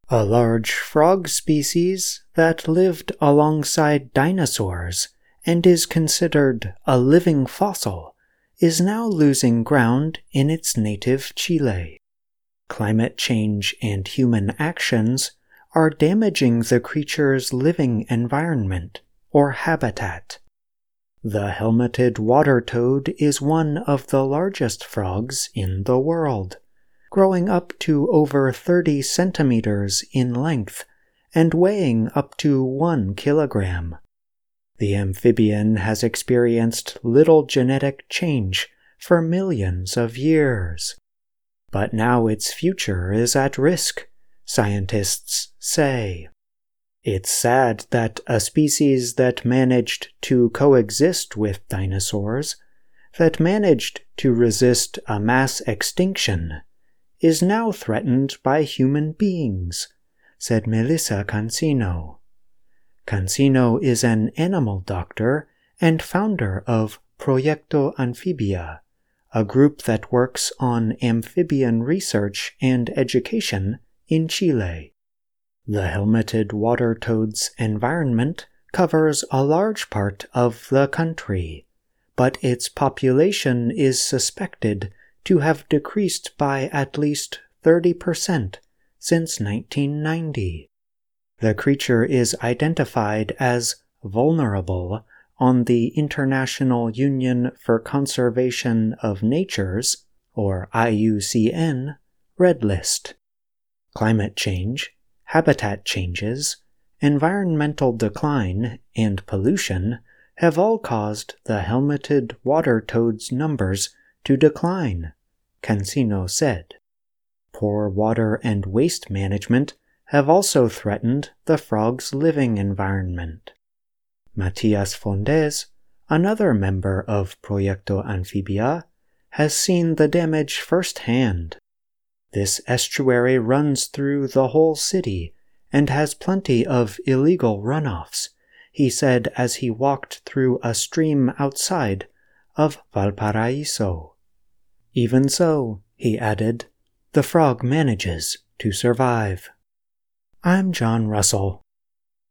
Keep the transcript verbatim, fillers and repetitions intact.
A large frog species that lived alongside dinosaurs and is considered a living fossil is now losing ground in its native Chile. Climate change and human actions are damaging the creature's living environment, or habitat. The helmeted water toad is one of the largest frogs in the world, growing up to over thirty centimeters in length and weighing up to one kilogram. The amphibian has experienced little genetic change for millions of years. But now its future is at risk, scientists say. It's sad that a species that managed to coexist with dinosaurs, that managed to resist a mass extinction, is now threatened by human beings, said Melissa Cancino. Cancino is an animal doctor and founder of Proyecto Anfibia, a group that works on amphibian research and education in Chile. The helmeted water toad's environment covers a large part of the country, but its population is suspected to have decreased by at least thirty percent since nineteen ninety. The creature is identified as vulnerable on the International Union for Conservation of Nature's, or I U C N, Red List. Climate change, habitat changes, environmental decline, and pollution have all caused the helmeted water toad's numbers to decline, Cancino said. Poor water and waste management have also threatened the frog's living environment. Matias Fondes, another member of Proyecto Anfibia, has seen the damage firsthand. This estuary runs through the whole city and has plenty of illegal runoffs, he said as he walked through a stream outside of Valparaiso. Even so, he added, the frog manages to survive. I'm John Russell.